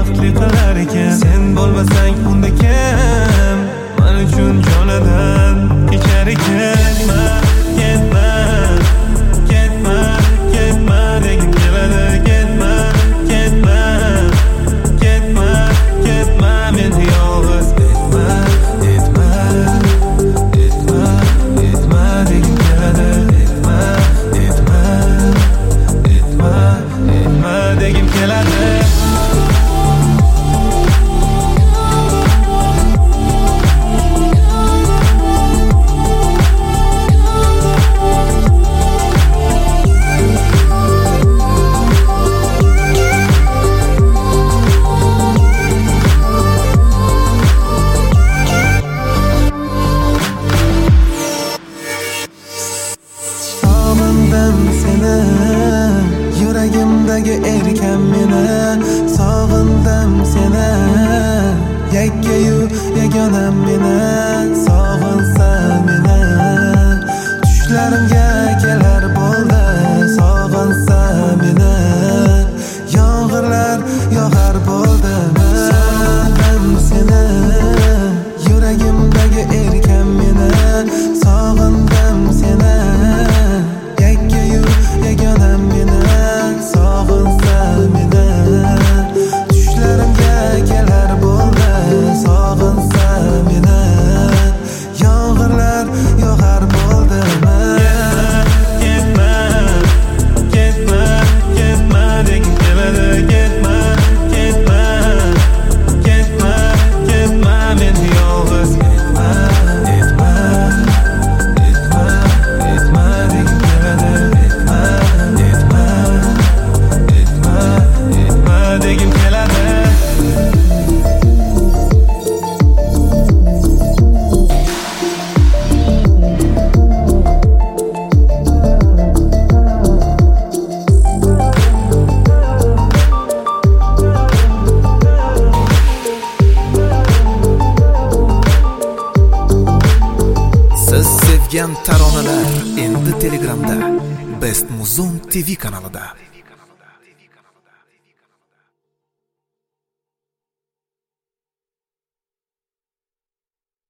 baxtli qilar ekan. Sen bo'lmasang unda kim men uchun jonidan kechar ekan. Ketma, ketma, ketma degim keladi. Ketma, ketma, ketma, ketma meni yolg'iz etma, etma, etma, etma degim keladi. Etma, etma, etma, etma degim keladi. Seni yuragimdagi erkan meni sog'indim seni yakkayu yagonam meni sog'insa meni tushlarimga kelar bo'ldi sog'insa meni yomg'irlar yog'ar bo'ldimi sog'indim seni yuragimdagi erkan meni sog'indim seni yagonam meni sog'insa meni tushlarimga kelar bo'ldi sog'insa meni yomg'irlar yog'ar bo'ldimi ketma ketma ketma degim keladi ketma ketma ketma ketma meni yolg'iz etma etma etma etma degim keladi degim keladi. Siz sevgan taronalar endi Telegramda Best Muzon TV kanalida.